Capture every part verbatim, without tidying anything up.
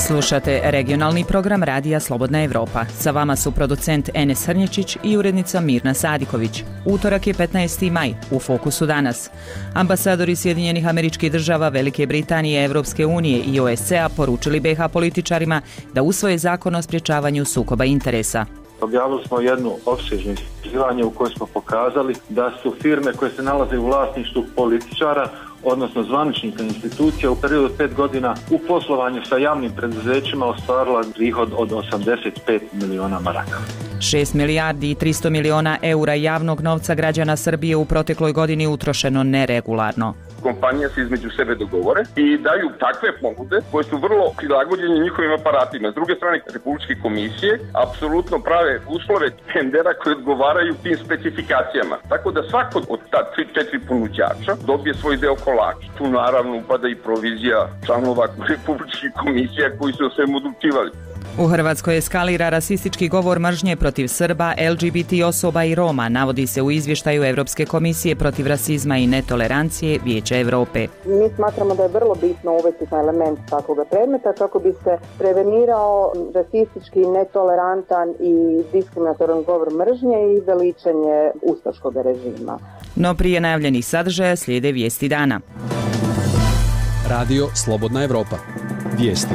Slušate regionalni program Radija Slobodna Evropa. Sa vama su producent Enes Hrnječić i urednica Mirna Sadiković. Utorak je petnaesti maj. U fokusu danas. Ambasadori Sjedinjenih Američkih Država, Velike Britanije, Evropske unije i O S C A poručili B H političarima da usvoje zakon o sprječavanju sukoba interesa. Objavili smo jednu opsežno istraživanje u kojoj smo pokazali da su firme koje se nalaze u vlasništvu političara, odnosno zvaničnika institucija, u periodu od pet godina u poslovanju sa javnim preduzećima ostvarila prihod od osamdeset pet miliona maraka. šest milijardi i tristo miliona eura javnog novca građana Srbije u protekloj godini utrošeno neregularno. Kompanije se između sebe dogovore i daju takve ponude koje su vrlo prilagođene njihovim aparatima. S druge strane, republičke komisije apsolutno prave uslove tendera koje odgovaraju tim specifikacijama. Tako da svako od ta tri četiri ponuđača dobije svoj deo kolača. Tu naravno upada i provizija članova republičkih komisija koji su o svemu odlučivali. U Hrvatskoj eskalira rasistički govor mržnje protiv Srba, L G B T osoba i Roma, navodi se u izvještaju Evropske komisije protiv rasizma i netolerancije Vijeća Europe. Mi smatramo da je vrlo bitno uvesti element takvog predmeta kako bi se prevenirao rasistički, netolerantan i diskriminatoran govor mržnje i veličanje ustaškog režima. No prije najavljenih sadržaja slijede vijesti dana. Radio Slobodna Evropa. Vijesti.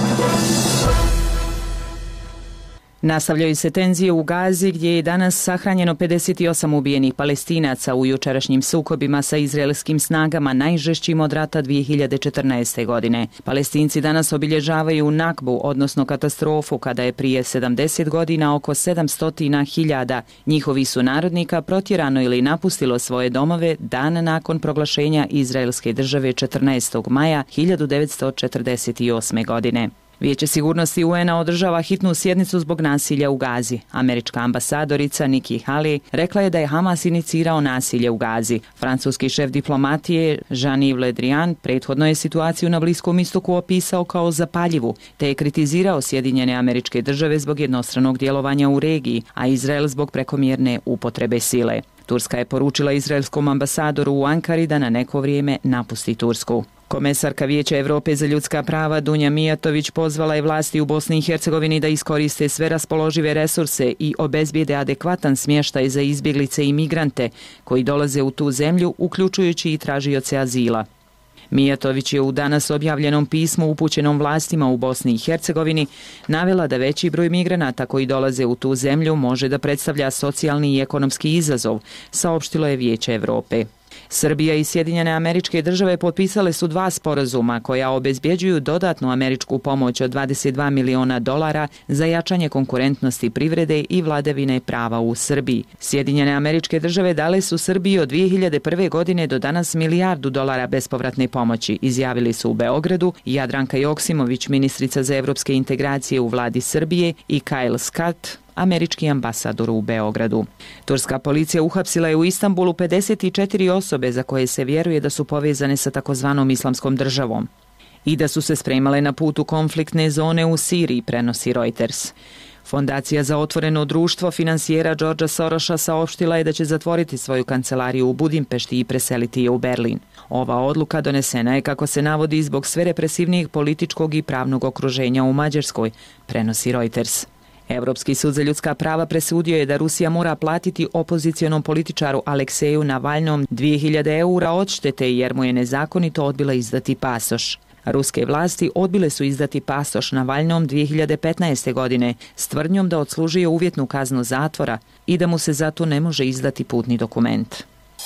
Nastavljaju se tenzije u Gazi gdje je danas sahranjeno pedeset osam ubijenih Palestinaca u jučerašnjim sukobima sa izraelskim snagama, najžešćim od rata dvije hiljade četrnaeste. godine. Palestinci danas obilježavaju nakbu, odnosno katastrofu, kada je prije sedamdeset godina oko sedamsto hiljada njihovih sunarodnika protjerano ili napustilo svoje domove dan nakon proglašenja Izraelske države četrnaestog maja hiljadu devetsto četrdeset osme. godine. Vijeće sigurnosti U N-a održava hitnu sjednicu zbog nasilja u Gazi. Američka ambasadorica Nikki Haley rekla je da je Hamas inicirao nasilje u Gazi. Francuski šef diplomatije Jean-Yves Le Drian prethodno je situaciju na Bliskom istoku opisao kao zapaljivu, te je kritizirao Sjedinjene Američke Države zbog jednostranog djelovanja u regiji, a Izrael zbog prekomjerne upotrebe sile. Turska je poručila izraelskom ambasadoru u Ankari da na neko vrijeme napusti Tursku. Komesarka Vijeća Europe za ljudska prava Dunja Mijatović pozvala je vlasti u Bosni i Hercegovini da iskoriste sve raspoložive resurse i obezbijede adekvatan smještaj za izbjeglice i migrante koji dolaze u tu zemlju, uključujući i tražioce azila. Mijatović je u danas objavljenom pismu upućenom vlastima u Bosni i Hercegovini navela da veći broj migranata koji dolaze u tu zemlju može da predstavlja socijalni i ekonomski izazov, saopštilo je Vijeće Europe. Srbija i Sjedinjene Američke Države potpisale su dva sporazuma koja obezbjeđuju dodatnu američku pomoć od dvadeset dva miliona dolara za jačanje konkurentnosti privrede i vladavine prava u Srbiji. Sjedinjene Američke Države dale su Srbiji od dvije hiljade prve. godine do danas milijardu dolara bespovratne pomoći, izjavili su u Beogradu Jadranka Joksimović, ministrica za evropske integracije u vladi Srbije, i Kyle Scott, američki ambasador u Beogradu. Turska policija uhapsila je u Istanbulu pedeset četiri osobe za koje se vjeruje da su povezane sa takozvanom islamskom državom i da su se spremale na put u konfliktne zone u Siriji, prenosi Reuters. Fondacija za otvoreno društvo finansijera Georgea Sorosa saopštila je da će zatvoriti svoju kancelariju u Budimpešti i preseliti je u Berlin. Ova odluka donesena je, kako se navodi, zbog sve represivnijeg političkog i pravnog okruženja u Mađarskoj, prenosi Reuters. Europski sud za ljudska prava presudio je da Rusija mora platiti opozicionom političaru Alekseju Navalnom dvije hiljade eura odštete jer mu je nezakonito odbila izdati pasoš. Ruske vlasti odbile su izdati pasoš Navalnom dvije hiljade petnaeste. godine s tvrdnjom da odslužuje uvjetnu kaznu zatvora i da mu se zato ne može izdati putni dokument.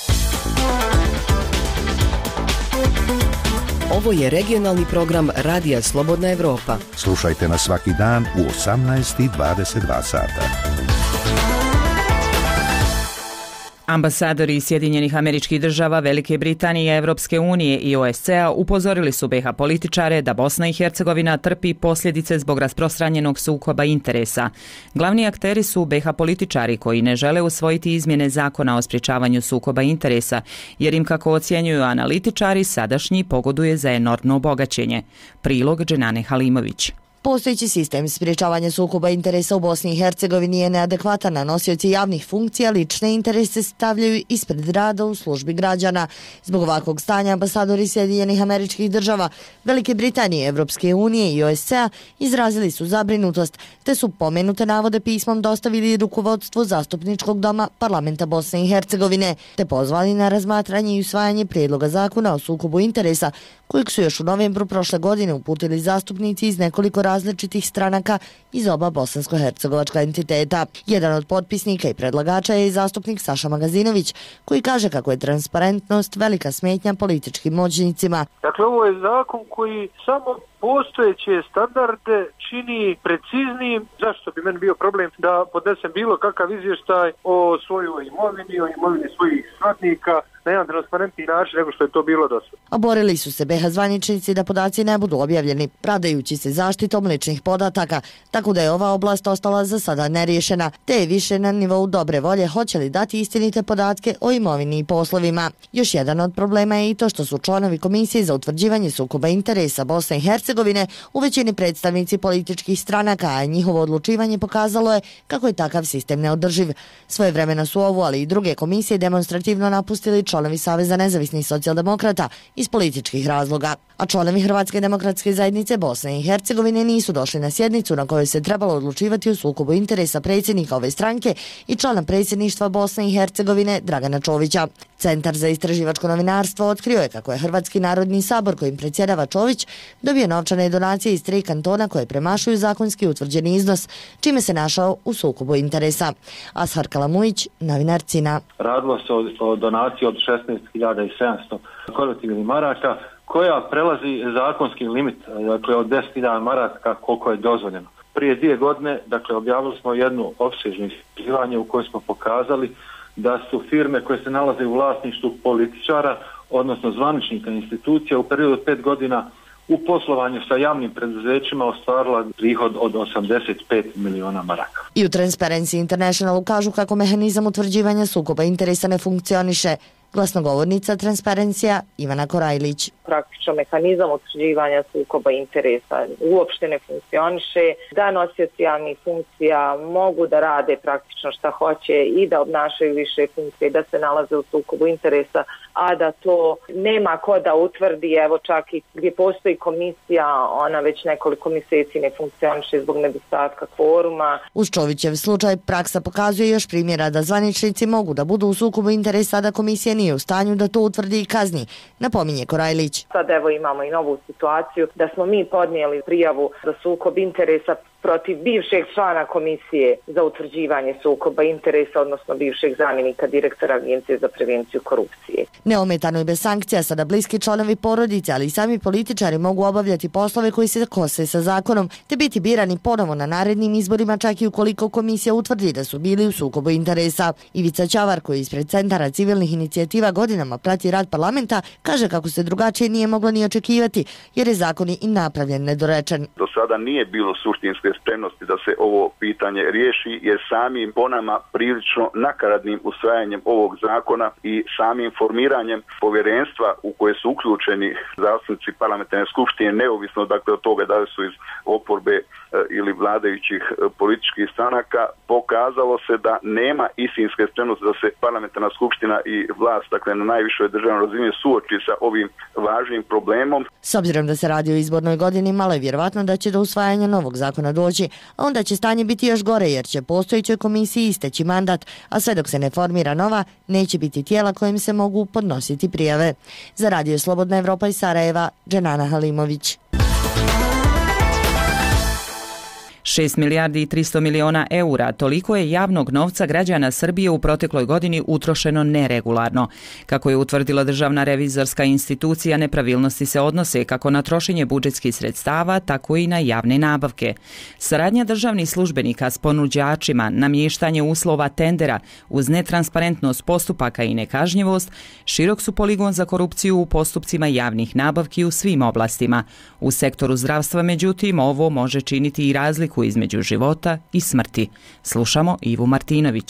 Ovo je regionalni program Radija Slobodna Evropa. Slušajte nas svaki dan u osamnaest i dvadeset dva sata. Ambasadori Sjedinjenih Američkih Država, Velike Britanije, Evropske unije i O S C A upozorili su B H političare da Bosna i Hercegovina trpi posljedice zbog rasprostranjenog sukoba interesa. Glavni akteri su B H političari koji ne žele usvojiti izmjene zakona o sprječavanju sukoba interesa, jer im, kako ocjenjuju analitičari, sadašnji pogoduje za enormno bogaćenje. Prilog Dženane Halimović. Postojeći sistem sprječavanja sukoba interesa u Bosni i Hercegovini je neadekvatan, a nosioci javnih funkcija lične interese stavljaju ispred rada u službi građana. Zbog ovakvog stanja ambasadori Sjedinjenih Američkih Država, Velike Britanije, Evropske unije i O S C A izrazili su zabrinutost, te su pomenute navode pismom dostavili rukovodstvu zastupničkog doma Parlamenta Bosne i Hercegovine, te pozvali na razmatranje i usvajanje prijedloga zakona o sukobu interesa, kojeg su još u novembru prošle godine uputili zastupnici iz nekoliko različitih stranaka iz oba bosansko-hercegovačka entiteta. Jedan od potpisnika i predlagača je i zastupnik Saša Magazinović, koji kaže kako je transparentnost velika smetnja političkim moćnicima. Dakle, ovo je zakon koji samo postojeće standarde čini preciznijim. Zašto bi meni bio problem da podnesem bilo kakav izvještaj o svojoj imovini, o imovini svojih srodnika na jedan transparentni način nego što je to bilo do sada. A borili su se B H zvaničnici da podaci ne budu objavljeni, pravdajući se zaštitom ličnih podataka, tako da je ova oblast ostala za sada neriješena, te je više na nivou dobre volje hoće li dati istinite podatke o imovini i poslovima. Još jedan od problema je i to što su članovi Komisije za utvrđivanje sukoba interesa Bosne i Hercegovine u većini predstavnici političkih stranaka, a njihovo odlučivanje pokazalo je kako je takav sistem neodrživ. Svojevremeno su ovu, ali i druge komisije demonstrativno napustili članovi Saveza nezavisnih socijaldemokrata iz političkih razloga, a članovi Hrvatske demokratske zajednice Bosne i Hercegovine nisu došli na sjednicu na kojoj se trebalo odlučivati o sukobu interesa predsjednika ove stranke i člana predsjedništva Bosne i Hercegovine Dragana Čovića. Centar za istraživačko novinarstvo otkrio je kako je Hrvatski narodni sabor kojim predsjedava Čović dobio novčane donacije iz tri kantona koje premašuju zakonski utvrđeni iznos, čime se našao u sukobu interesa. Ashar Kalamujić, novinar Cina. Radilo se o, o donaciji od šesnaest hiljada sedamsto konvertibilnih maraka, koja prelazi zakonski limit, dakle od deset hiljada maraka koliko je dozvoljeno. Prije dvije godine, dakle, objavili smo jednu opsežno istraživanje u kojoj smo pokazali da su firme koje se nalaze u vlasništvu političara, odnosno zvaničnika institucija, u periodu od pet godina u poslovanju sa javnim preduzećima ostvarila prihod od osamdeset pet miliona maraka. I u Transparency Internationalu kažu kako mehanizam utvrđivanja sukoba interesa ne funkcioniše. Glasnogovornica Transparencija Ivana Korajlić. Praktično mehanizam utvrđivanja sukoba interesa uopšte ne funkcioniše, da nosioci javnih funkcija mogu da rade praktično šta hoće i da obnašaju više funkcije, da se nalaze u sukobu interesa, a da to nema ko da utvrdi. Evo čak i gdje postoji komisija, ona već nekoliko mjeseci ne funkcioniše zbog nedostatka kvoruma. Uz Čovićev slučaj praksa pokazuje još primjera da zvaničnici mogu da budu u sukobu interesa, da komisija nije u stanju da to utvrdi i kazni, napominje Korajlić. Sad evo imamo i novu situaciju da smo mi podnijeli prijavu za sukob interesa protiv bivšeg člana komisije za utvrđivanje sukoba interesa, odnosno bivšeg zamjenika direktora Agencije za prevenciju korupcije. Neometano i bez sankcija sada bliski članovi porodice, ali i sami političari mogu obavljati poslove koji se kose sa zakonom, te biti birani ponovo na narednim izborima, čak i ukoliko komisija utvrdi da su bili u sukobu interesa. Ivica Ćavar, koji ispred Centara civilnih inicijativa godinama prati rad parlamenta, kaže kako se drugačije nije moglo ni očekivati, jer je zakon i napravljen nedorečen. Do sada nije bilo suštinske spremnosti da se ovo pitanje riješi, jer samim po nama prilično nakaradnim usvajanjem ovog zakona i samim formiranjem povjerenstva u koje su uključeni zastupnici parlamentarne skupštine, neovisno dakle od toga da li su iz oporbe e, ili vladajućih e, političkih stranaka, pokazalo se da nema istinske spremnosti da se parlamentarna skupština i vlast, dakle na najvišoj državnoj razini, suoči sa ovim važnim problemom. S obzirom da se radi o izbornoj godini, malo je vjerovatno da će do usvajanja novog zakona doći, a onda će stanje biti još gore, jer će postojećoj komisiji isteći mandat, a sve dok se ne formira nova, neće biti tijela kojim se mogu podnositi prijave. Za Radio Slobodna Evropa iz Sarajeva, Dženana Halimović. šest milijardi i tristo miliona eura, toliko je javnog novca građana Srbije u protekloj godini utrošeno neregularno. Kako je utvrdila Državna revizorska institucija, nepravilnosti se odnose kako na trošenje budžetskih sredstava, tako i na javne nabavke. Saradnja državnih službenika s ponuđačima, namještanje uslova tendera uz netransparentnost postupaka i nekažnjivost, širok su poligon za korupciju u postupcima javnih nabavki u svim oblastima. U sektoru zdravstva, međutim, ovo može činiti i razliku između života i smrti. Slušamo Ivu Martinović.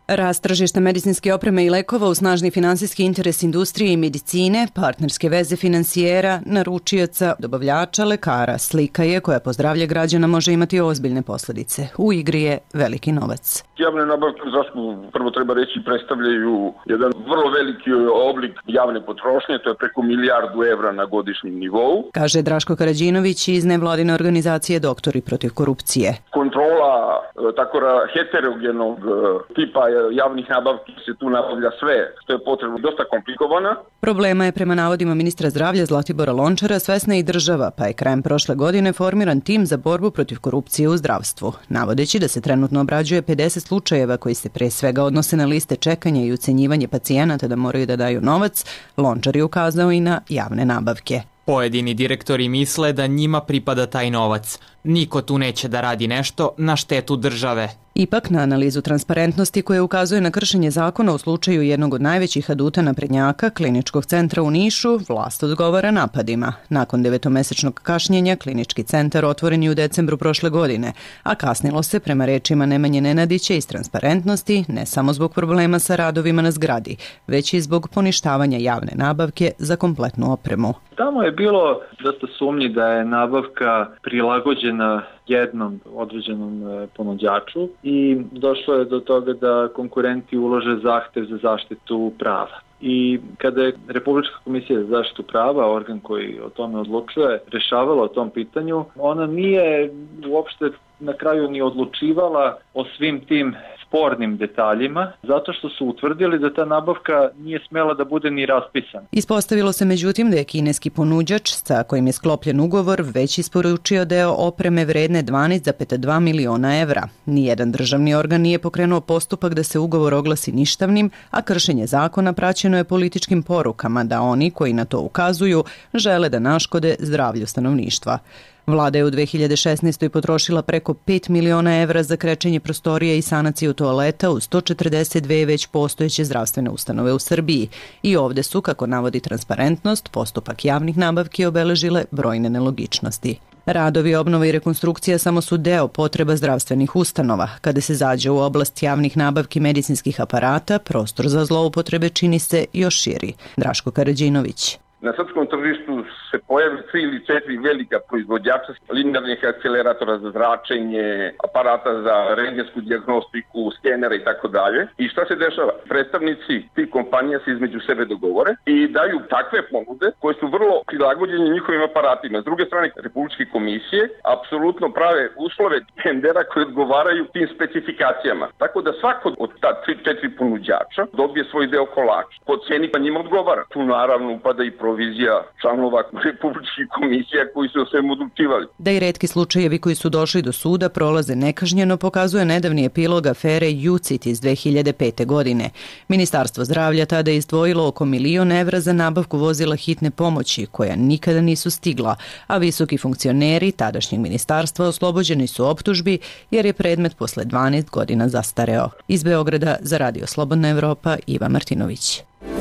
Rast tržišta medicinske opreme i lekova u snažni finansijski interes industrije i medicine, partnerske veze financijera, naručioca, dobavljača, lekara, slika je koja po zdravlje građana može imati ozbiljne posljedice. U igri je veliki novac. Javne nabavke, zašto prvo treba reći, predstavljaju jedan vrlo veliki oblik javne potrošnje, to je preko milijardu evra na godišnjem nivou. Kaže Draško Karađinović iz nevladine organizacije Doktori protiv korupcije. Kontrola tako heterogenog tipa javnih nabavki, se tu nabavlja sve što je potrebno, dosta komplikovana. Problema je prema navodima ministra zdravlja Zlatibora Lončara svesna i država, pa je krajem prošle godine formiran tim za borbu protiv korupcije u zdravstvu. Navodeći da se trenutno obrađuje pedeset slučajeva koji se pre svega odnose na liste čekanja i ucenjivanje pacijenata da moraju da daju novac, Lončar je ukazao i na javne nabavke. Pojedini direktori misle da njima pripada taj novac. Niko tu neće da radi nešto na štetu države. Ipak, na analizu transparentnosti koja ukazuje na kršenje zakona u slučaju jednog od najvećih aduta naprednjaka, kliničkog centra u Nišu, vlast odgovara napadima. Nakon devetomesečnog kašnjenja, klinički centar otvoren je u decembru prošle godine, a kasnilo se, prema rečima Nemanje Nenadića, iz transparentnosti, ne samo zbog problema sa radovima na zgradi, već i zbog poništavanja javne nabavke za kompletnu opremu. Tamo je bilo dosta sumnji da je nabavka prilagođena jednom određenom ponuđaču i došlo je do toga da konkurenti ulože zahtev za zaštitu prava. I kada je Republička komisija za zaštitu prava, organ koji o tome odlučuje, rešavala o tom pitanju, ona nije uopšte na kraju ni odlučivala o svim tim spornim detaljima, zato što su utvrdili da ta nabavka nije smela da bude ni raspisana. Ispostavilo se međutim da je kineski ponuđač, sa kojim je sklopljen ugovor, već isporučio deo opreme vredne dvanaest zarez dva miliona evra. Nijedan državni organ nije pokrenuo postupak da se ugovor oglasi ništavnim, a kršenje zakona praćeno je političkim porukama da oni koji na to ukazuju žele da naškode zdravlju stanovništva. Vlada je u dve hiljade šesnaestoj potrošila preko pet miliona evra za krečenje prostorija i sanaciju toaleta u sto četrdeset dve već postojeće zdravstvene ustanove u Srbiji. I ovde su, kako navodi transparentnost, postupak javnih nabavki obeležile brojne nelogičnosti. Radovi, obnova i rekonstrukcija samo su deo potreba zdravstvenih ustanova. Kada se zađe u oblast javnih nabavki medicinskih aparata, prostor za zloupotrebe čini se još širi. Draško Karađinović. Na srpskom tržištu se pojavi tri ili četiri velika proizvođača linearnih akceleratora za zračenje, aparata za rentgensku dijagnostiku, skenera i tako dalje. I šta se dešava? Predstavnici tih kompanija se između sebe dogovore i daju takve ponude koje su vrlo prilagođene njihovim aparatima. S druge strane, republičke komisije apsolutno prave uslove tendera koji odgovaraju tim specifikacijama. Tako da svako od ta tri četiri ponuđača dobije svoj deo kolača. Po ceni pa njima odgovara. Tu naravno upada i provizija članova republičkih komisija koji su o svemu odlučivali. Da i retki slučajevi koji su došli do suda prolaze nekažnjeno pokazuje nedavni epilog afere Jucit iz dve hiljade pete. godine. Ministarstvo zdravlja tada je izdvojilo oko milion evra za nabavku vozila hitne pomoći koja nikada nisu stigla, a visoki funkcioneri tadašnjeg ministarstva oslobođeni su optužbi jer je predmet posle dvanaest godina zastareo. Iz Beograda za Radio Slobodna Evropa, Iva Martinović.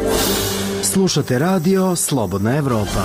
Slušate radio Slobodna Evropa.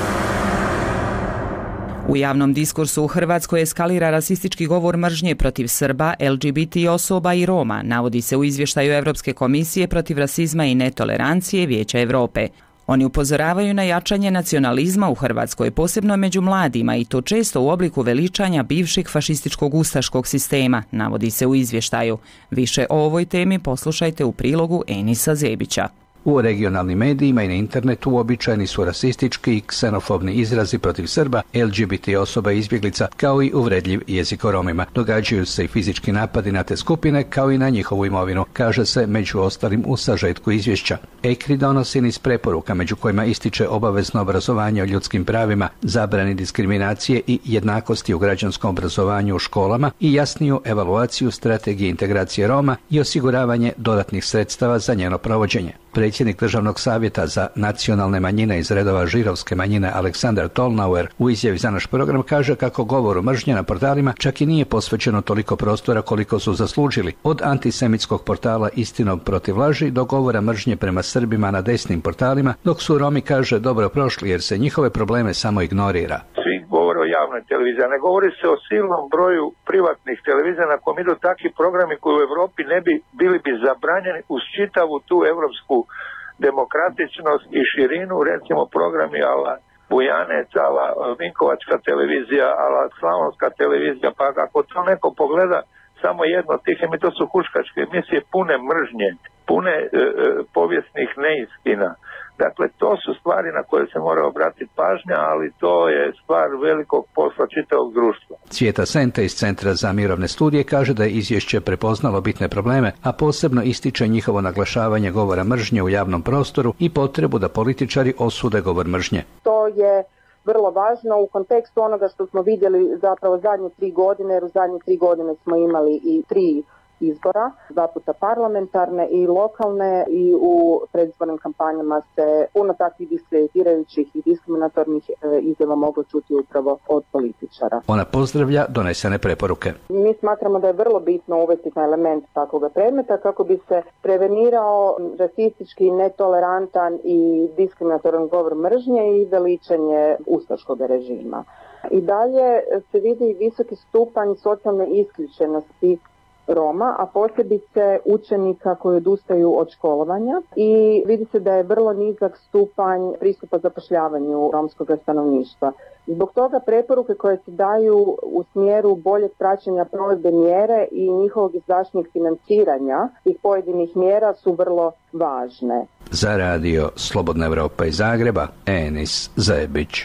U javnom diskursu u Hrvatskoj eskalira rasistički govor mržnje protiv Srba, L G B T osoba i Roma, navodi se u izvještaju Evropske komisije protiv rasizma i netolerancije Vijeća Evrope. Oni upozoravaju na jačanje nacionalizma u Hrvatskoj, posebno među mladima, i to često u obliku veličanja bivšeg fašističkog ustaškog sistema, navodi se u izvještaju. Više o ovoj temi poslušajte u prilogu Enisa Zebića. U regionalnim medijima i na internetu uobičajeni su rasistički i ksenofobni izrazi protiv Srba, L G B T osoba i izbjeglica, kao i uvredljiv jezik o Romima. Događaju se i fizički napadi na te skupine, kao i na njihovu imovinu, kaže se među ostalim u sažetku izvješća. E C R I donosi niz preporuka, među kojima ističe obavezno obrazovanje o ljudskim pravima, zabrani diskriminacije i jednakosti u građanskom obrazovanju u školama i jasniju evaluaciju strategije integracije Roma i osiguravanje dodatnih sredstava za njeno provođenje. Predsjednik Državnog savjeta za nacionalne manjine iz redova židovske manjine Aleksandar Tolnauer u izjavi za naš program kaže kako govoru mržnje na portalima čak i nije posvećeno toliko prostora koliko su zaslužili, od antisemitskog portala Istinom protiv laži do govora mržnje prema Srbima na desnim portalima, dok su Romi, kaže, dobro prošli jer se njihove probleme samo ignorira. Svi govore o javnom državne televizije. Ne govori se o silnom broju privatnih televizija na kojem idu takvi programi koji u Europi ne bi bili bi zabranjeni uz čitavu tu evropsku demokratičnost i širinu, recimo programi ala Bujanec, ala Vinkovačka televizija, ala Slavonska televizija, pa ako to neko pogleda samo jedno od tih emisija, to su huškačke emisije pune mržnje, pune e, e, povijesnih neistina. Dakle, to su stvari na koje se mora obratiti pažnja, ali to je stvar velikog posla čitavog društva. Cvijeta Sente iz Centra za mirovne studije kaže da je izvješće prepoznalo bitne probleme, a posebno ističe njihovo naglašavanje govora mržnje u javnom prostoru i potrebu da političari osude govor mržnje. To je vrlo važno u kontekstu onoga što smo vidjeli zapravo zadnje tri godine, jer u zadnje tri godine smo imali i tri izbora, dva puta parlamentarne i lokalne, i u predizbornim kampanjama se puno takvih diskreditirajućih i diskriminatornih izjava moglo čuti upravo od političara. Ona pozdravlja donesene preporuke. Mi smatramo da je vrlo bitno uvesti na element takvog predmeta kako bi se prevenirao rasistički, netolerantan i diskriminatoran govor mržnje i veličanje ustaškog režima. I dalje se vidi visoki stupanj socijalne isključenosti Roma, a posebice učenika koji odustaju od školovanja, i vidi se da je vrlo nizak stupanj pristupa zapošljavanju romskog stanovništva. Zbog toga preporuke koje se daju u smjeru boljeg praćenja provedbe mjere i njihovog izdašnjeg financiranja tih pojedinih mjera su vrlo važne. Za radio Slobodna Evropa iz Zagreba, Enis Zajebić.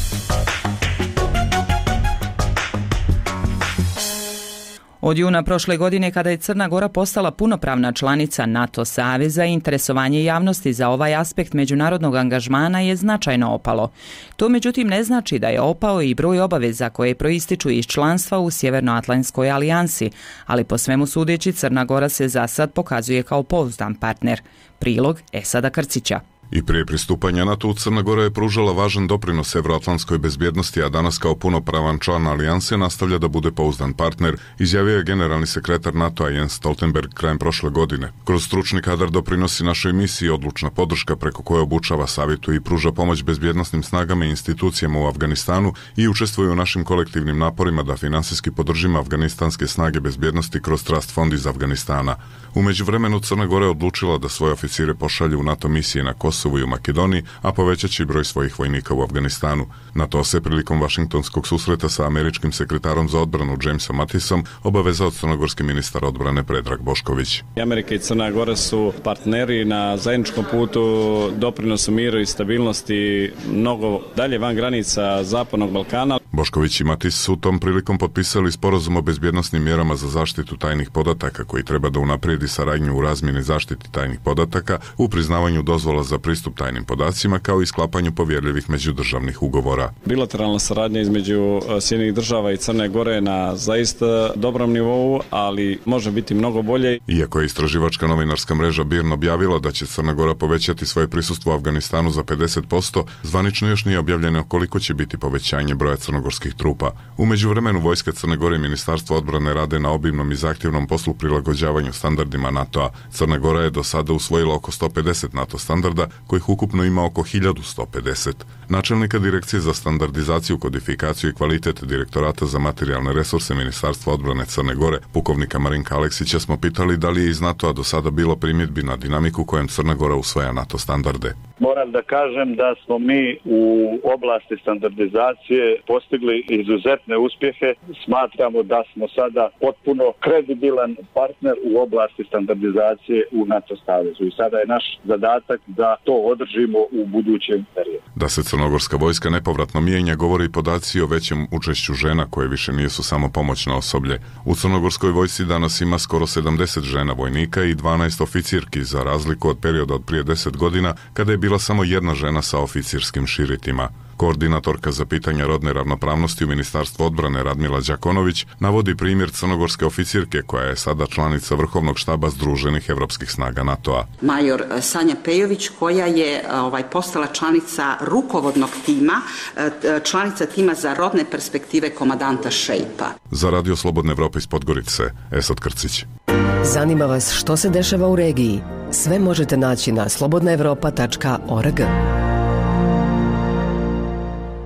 Od juna prošle godine, kada je Crna Gora postala punopravna članica NATO saveza, interesovanje javnosti za ovaj aspekt međunarodnog angažmana je značajno opalo. To međutim ne znači da je opao i broj obaveza koje proističu iz članstva u Sjevernoatlantskoj alijansi, ali po svemu sudeći Crna Gora se za sad pokazuje kao pouzdan partner. Prilog Esada Krcića. I prije pristupanja NATO Crna Gora je pružala važan doprinos evroatlantskoj bezbjednosti, a danas kao punopravan član alijanse nastavlja da bude pouzdan partner, izjavio je generalni sekretar NATO-a Jens Stoltenberg krajem prošle godine. Kroz stručni kadar doprinosi našoj misiji odlučna podrška preko koje obučava, savjetuje i pruža pomoć bezbjednosnim snagama i institucijama u Afganistanu i učestvuje u našim kolektivnim naporima da finansijski podržimo afganistanske snage bezbjednosti kroz Trust fond iz Afganistana. U međuvremenu Crna Gora je odlučila da svoje oficire pošalje u NATO misije na Kosovu i u Makedoniji, a povećat će broj svojih vojnika u Afganistanu. Na to se prilikom vašingtonskog susreta sa američkim sekretarom za odbranu Jamesom Mattisom obavezao crnogorski ministar odbrane Predrag Bošković. Amerika i Crna Gora su partneri na zajedničkom putu doprinosu miru i stabilnosti mnogo dalje van granica Zapadnog Balkana. Bošković i Matis su tom prilikom potpisali sporazum o bezbjednosnim mjerama za zaštitu tajnih podataka koji treba da unaprijedi saradnju u razmjeni zaštiti tajnih podataka, u priznavanju dozvola za pristup tajnim podacima, kao i sklapanju povjerljivih međudržavnih ugovora. Bilateralna saradnja između Sjedinjenih država i Crne Gore na zaista dobrom nivou, ali može biti mnogo bolje. Iako je istraživačka novinarska mreža B I R N objavila da će Crna Gora povećati svoje prisustvo u Afganistanu za pedeset posto, zvanično još nije objavljeno koliko će biti povećanje broja crnogorskih trupa. U međuvremenu vojska Crne Gore i Ministarstvo odbrane rade na obimnom i zahtjevnom poslu prilagođavanju standardima NATO-a. Crna Gora je do sada usvojila oko sto pedeset NATO standarda, kojih ukupno ima oko hiljadu sto pedeset. Načelnika Direkcije za standardizaciju, kodifikaciju i kvalitet Direktorata za materijalne resurse Ministarstva odbrane Crne Gore, pukovnika Marinka Aleksića, smo pitali da li je iz NATO-a do sada bilo primjedbi na dinamiku kojem Crna Gora usvaja NATO standarde. Moram da kažem da smo mi u oblasti standardizacije postigli izuzetne uspjehe. Smatramo da smo sada potpuno kredibilan partner u oblasti standardizacije u NATO savezu i sada je naš zadatak da to održimo u budućem periodu. Da se crnogorska vojska nepovratno mijenja govori i podaci o većem učešću žena koje više nisu samo pomoćno osoblje. U crnogorskoj vojsci danas ima skoro sedamdeset žena vojnika i dvanaest oficirki, za razliku od perioda od prije deset godina kada je bila samo jedna žena sa oficirskim širitima. Koordinatorka za pitanja rodne ravnopravnosti u Ministarstvu odbrane Radmila Đakonović navodi primjer crnogorske oficirke koja je sada članica Vrhovnog štaba Združenih evropskih snaga NATO-a. Major Sanja Pejović, koja je ovaj postala članica rukovodnog tima, članica tima za rodne perspektive komandanta Šejpa. Za Radio Slobodne Evrope iz Podgorice, Esad Krcić. Zanima vas što se dešava u regiji? Sve možete naći na slobodna evropa tačka org.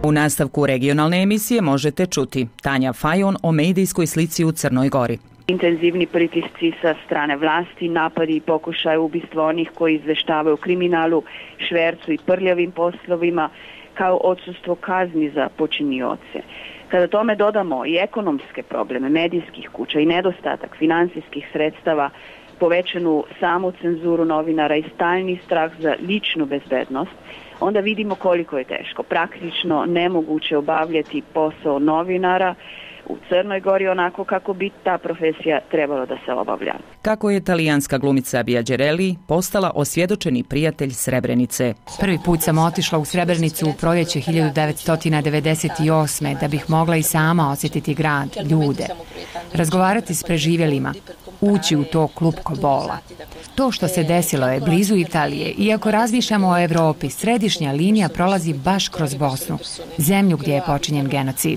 U nastavku regionalne emisije možete čuti Tanja Fajon o medijskoj slici u Crnoj Gori. Intenzivni pritisci sa strane vlasti, napadi i pokušaj ubistva onih koji izveštavaju o kriminalu, švercu i prljavim poslovima, kao odsustvo kazni za počinioce. Kada tome dodamo i ekonomske probleme medijskih kuća i nedostatak finansijskih sredstava, povećanu samu cenzuru novinara i stalni strah za ličnu bezbednost, onda vidimo koliko je teško, praktično nemoguće obavljati posao novinara u Crnoj Gori onako kako bi ta profesija trebala da se obavlja. Kako je talijanska glumica Bia Gerelli postala osvjedočeni prijatelj Srebrenice. Prvi put sam otišla u Srebrenicu u proljeće hiljadu devetsto devedeset osme da bih mogla i sama osjetiti grad, ljude, razgovarati s preživjelima, ući u to klupko bola. To što se desilo je blizu Italije, iako razmišljamo o Evropi, središnja linija prolazi baš kroz Bosnu, zemlju gdje je počinjen genocid.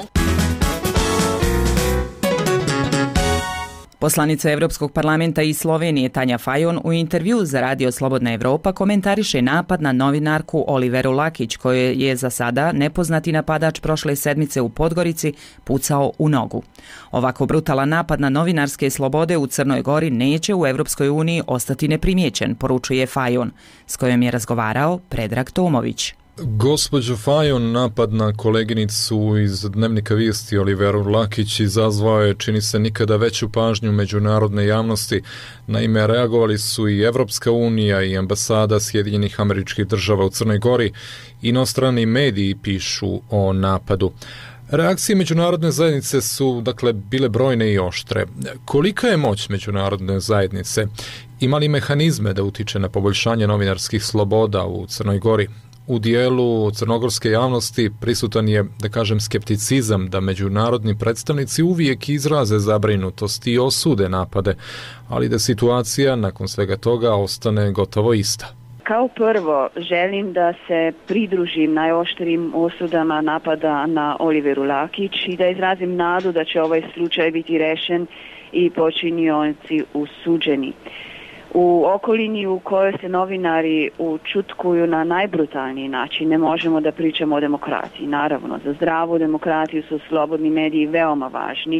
Poslanica Evropskog parlamenta iz Slovenije Tanja Fajon u intervju za Radio Slobodna Evropa komentariše napad na novinarku Oliveru Lakić, kojoj je za sada nepoznati napadač prošle sedmice u Podgorici pucao u nogu. Ovako brutalan napad na novinarske slobode u Crnoj Gori neće u Evropskoj uniji ostati neprimijećen, poručuje Fajon, s kojom je razgovarao Predrag Tomović. Gospođo Fajon, napad na koleginicu iz Dnevnika Vijesti Oliveru Lakić izazvao je, čini se, nikada veću pažnju međunarodne javnosti. Naime, reagovali su i Evropska unija i ambasada Sjedinjenih Američkih Država u Crnoj Gori. Inostrani mediji pišu o napadu. Reakcije međunarodne zajednice su, dakle, bile brojne i oštre. Kolika je moć međunarodne zajednice? Ima li mehanizme da utiče na poboljšanje novinarskih sloboda u Crnoj Gori? U dijelu crnogorske javnosti prisutan je, da kažem, skepticizam da međunarodni predstavnici uvijek izraze zabrinutost i osude napade, ali da situacija nakon svega toga ostane gotovo ista. Kao prvo, želim da se pridružim najoštrijim osudama napada na Oliveru Lakić i da izrazim nadu da će ovaj slučaj biti rešen i počinioci usuđeni. U okolini u kojoj se novinari učutkuju na najbrutalniji način ne možemo da pričamo o demokraciji. Naravno, za zdravu demokratiju su slobodni mediji veoma važni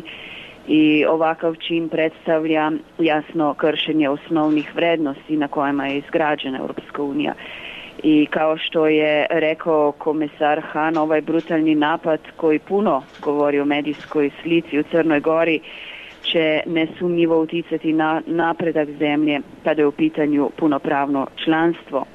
i ovakav čin predstavlja jasno kršenje osnovnih vrednosti na kojima je izgrađena Europska unija. I kao što je rekao komesar Han, ovaj brutalni napad koji puno govori o medijskoj slici u Crnoj Gori će nesumnjivo uticati na napredak zemlje kada je u pitanju punopravno članstvo.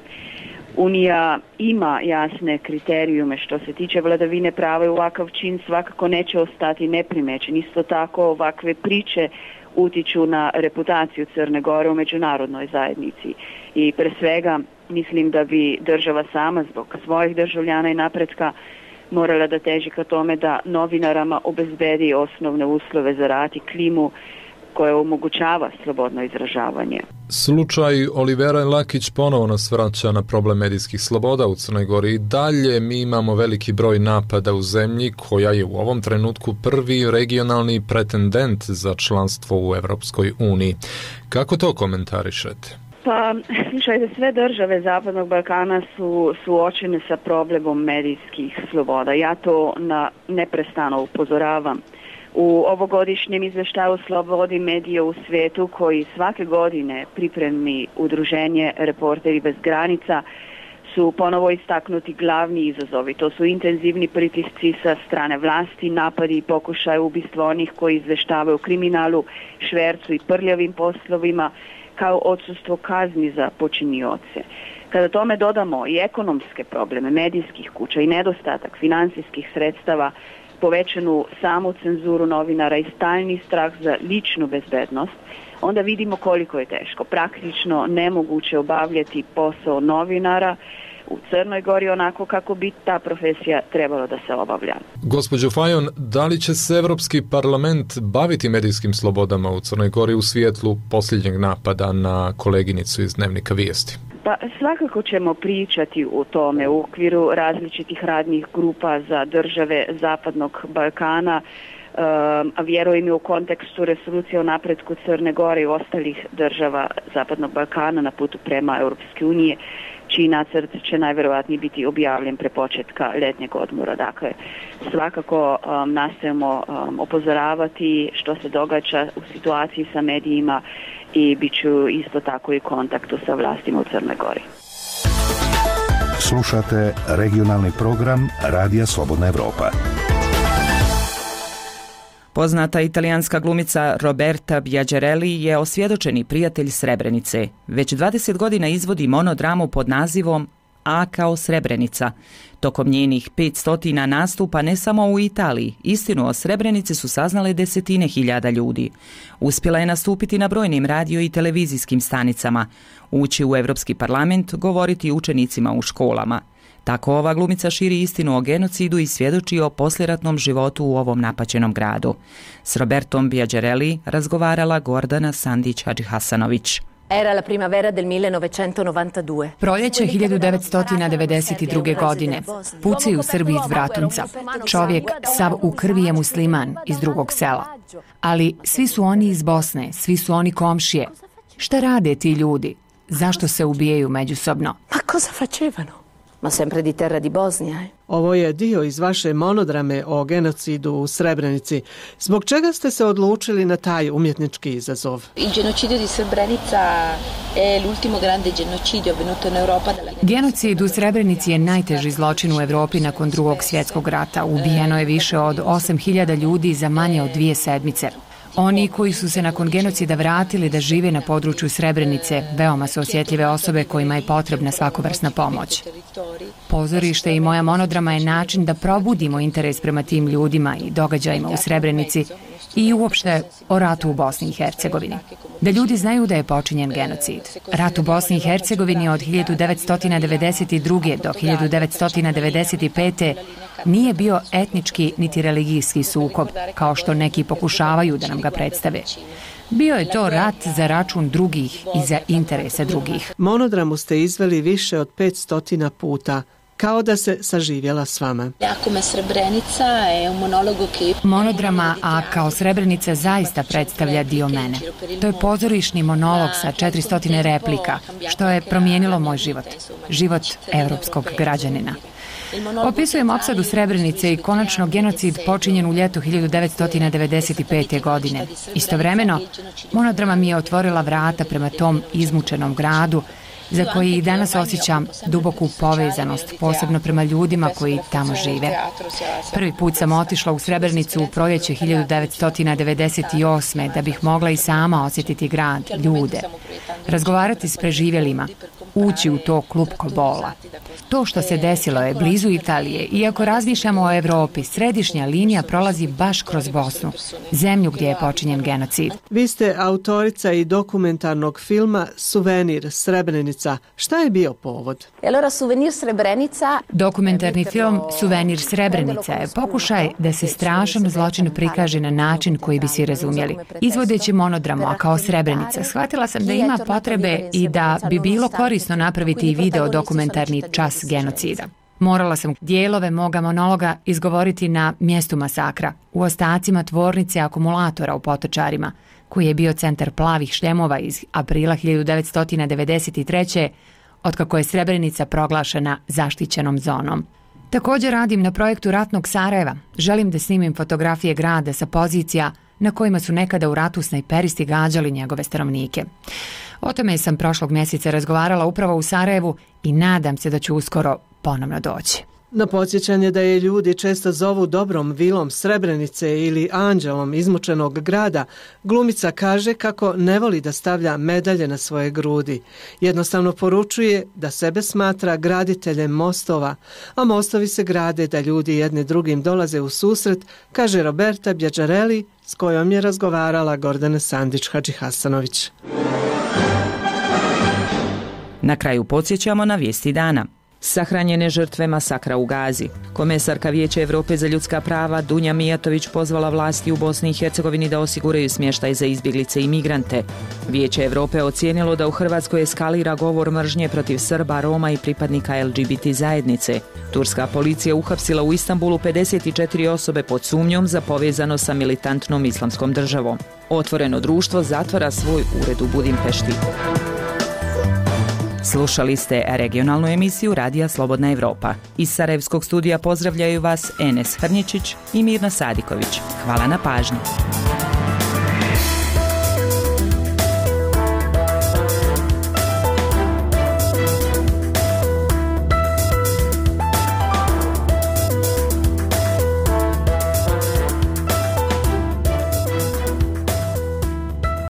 Unija ima jasne kriterijume što se tiče vladavine prava i ovakav čin svakako neće ostati neprimećen. Isto tako ovakve priče utiču na reputaciju Crne Gore u međunarodnoj zajednici. I pre svega mislim da bi država sama zbog svojih državljana i napretka morala da teži ka tome da novinarama obezbedi osnovne uslove za rad i klimu koja omogućava slobodno izražavanje. Slučaj Olivera Lakić ponovo nas vraća na problem medijskih sloboda u Crnoj Gori. I dalje mi imamo veliki broj napada u zemlji koja je u ovom trenutku prvi regionalni pretendent za članstvo u Evropskoj uniji. Kako to komentarišete? Pa, slušajte, sve države Zapadnog Balkana su suočene sa problemom medijskih sloboda. Ja to na neprestano upozoravam. U ovogodišnjem izveštaju slobodi medija u svijetu koji svake godine pripremi udruženje Reporteri bez granica su ponovo istaknuti glavni izazovi. To su intenzivni pritisci sa strane vlasti, napadi i pokušaj ubistva onih koji izveštavaju o kriminalu, švercu i prljavim poslovima, kao odsustvo kazni za počinioce. Kada tome dodamo i ekonomske probleme medijskih kuća i nedostatak finansijskih sredstava, povećanu samu cenzuru novinara i stalni strah za ličnu bezbednost, onda vidimo koliko je teško, praktično nemoguće obavljati posao novinara u Crnoj Gori onako kako bi ta profesija trebala da se obavlja. Gospođo Fajon, da li će se Evropski parlament baviti medijskim slobodama u Crnoj Gori u svijetlu posljednjeg napada na koleginicu iz Dnevnika Vijesti? Pa svakako ćemo pričati o tome u okviru različitih radnih grupa za države Zapadnog Balkana. a vjerujem i u kontekstu rezolucije o napretku Crne Gore i ostalih država Zapadnog Balkana na putu prema Europske unije, čiji nacrt će najverovatnije biti objavljen pre početka ljetnjeg odmora. Dakle, svakako um, nastojimo um, upozoravati što se događa u situaciji sa medijima i bit ću isto tako i u kontaktu sa vlastima u Crnoj Gori. Slušate regionalni program Radija Slobodna Evropa. Poznata italijanska glumica Roberta Biagerelli je osvjedočeni prijatelj Srebrenice. Već dvadeset godina izvodi monodramu pod nazivom A kao Srebrenica. Tokom njenih petsto nastupa ne samo u Italiji, istinu o Srebrenici su saznale desetine hiljada ljudi. Uspjela je nastupiti na brojnim radio i televizijskim stanicama, ući u Europski parlament, govoriti učenicima u školama. Tako ova glumica širi istinu o genocidu i svjedoči o poslijeratnom životu u ovom napaćenom gradu. S Robertom Biagerelli razgovarala Gordana Sandić-Hadžihasanović. Era la primavera del millenovecentonovantadue. Proljeće hiljadu devetsto devedeset druge. godine. Pucaju Srbi iz Bratunca. Čovjek sav u krvi je musliman iz drugog sela. Ali svi su oni iz Bosne, svi su oni komšije. Šta rade ti ljudi? Zašto se ubijaju međusobno? Ma cosa facevano? Ma sempre di terra di Bosnia. Ovo je dio iz vaše monodrame o genocidu u Srebrenici. Zbog čega ste se odlučili na taj umjetnički izazov? Il genocidio di Srebrenica è l'ultimo grande genocidio avvenuto in Europa. Genocid u Srebrenici je najteži zločin u Evropi nakon drugog svjetskog rata. Ubijeno je više od osam hiljada ljudi za manje od dvije sedmice. Oni koji su se nakon genocida vratili da žive na području Srebrenice, veoma su osjetljive osobe kojima je potrebna svakovrsna pomoć. Pozorište i moja monodrama je način da probudimo interes prema tim ljudima i događajima u Srebrenici i uopšte o ratu u Bosni i Hercegovini. Da ljudi znaju da je počinjen genocid. Rat u Bosni i Hercegovini od hiljadu devetsto devedeset druge. do hiljadu devetsto devedeset pete. nije bio etnički niti religijski sukob, kao što neki pokušavaju da nam ga predstave. Bio je to rat za račun drugih i za interese drugih. Monodramu ste izveli više od petsto puta, kao da se saživjela s vama. Monodrama A kao Srebrenica zaista predstavlja dio mene. To je pozorišni monolog sa četiristo replika, što je promijenilo moj život, život evropskog građanina. Opisujem opsadu Srebrenice i konačno genocid počinjen u ljetu hiljadu devetsto devedeset pete. godine. Istovremeno, monodrama mi je otvorila vrata prema tom izmučenom gradu, za koji i danas osjećam duboku povezanost, posebno prema ljudima koji tamo žive. Prvi put sam otišla u Srebrenicu u proljeće hiljadu devetsto devedeset osme. da bih mogla i sama osjetiti grad, ljude, razgovarati s preživjelima, ući u to klupko bola. To što se desilo je blizu Italije, iako razmišljamo o Evropi, središnja linija prolazi baš kroz Bosnu, zemlju gdje je počinjen genocid. Vi ste autorica i dokumentarnog filma Suvenir Srebrenica. Šta je bio povod? Dokumentarni film Suvenir Srebrenica je pokušaj da se strašan zločin prikaže na način koji bi svi razumjeli. Izvodeći monodramu A kao Srebrenica, shvatila sam da ima potrebe i da bi bilo korisno napraviti i video dokumentarni čas genocida. Morala sam dijelove moga monologa izgovoriti na mjestu masakra, u ostacima tvornice akumulatora u Potočarima, koji je bio centar plavih šljemova iz aprila hiljadu devetsto devedeset treće. otkako je Srebrenica proglašena zaštićenom zonom. Također radim na projektu Ratnog Sarajeva. Želim da snimim fotografije grada sa pozicija na kojima su nekada u ratu snajperisti gađali njegove stanovnike. O tome sam prošlog mjeseca razgovarala upravo u Sarajevu i nadam se da ću uskoro ponovno doći. Na podsjećanje da je ljudi često zovu dobrom vilom Srebrenice ili anđelom izmučenog grada, glumica kaže kako ne voli da stavlja medalje na svoje grudi. Jednostavno poručuje da sebe smatra graditeljem mostova, a mostovi se grade da ljudi jedni drugim dolaze u susret, kaže Roberta Biagerelli, s kojom je razgovarala Gordana Sandić-Hadžihasanović. Na kraju podsjećamo na vijesti dana. Sahranjene žrtve masakra u Gazi. Komesarka Vijeća Evrope za ljudska prava Dunja Mijatović pozvala vlasti u Bosni i Hercegovini da osiguraju smještaj za izbjeglice i migrante. Vijeće Evrope ocijenilo da u Hrvatskoj eskalira govor mržnje protiv Srba, Roma i pripadnika L G B T zajednice. Turska policija uhapsila u Istanbulu pedeset četiri osobe pod sumnjom za povezano sa militantnom islamskom državom. Otvoreno društvo zatvara svoj ured u Budimpešti. Slušali ste regionalnu emisiju Radija Slobodna Evropa. Iz Sarajevskog studija pozdravljaju vas Enes Hrnjičić i Mirna Sadiković. Hvala na pažnji.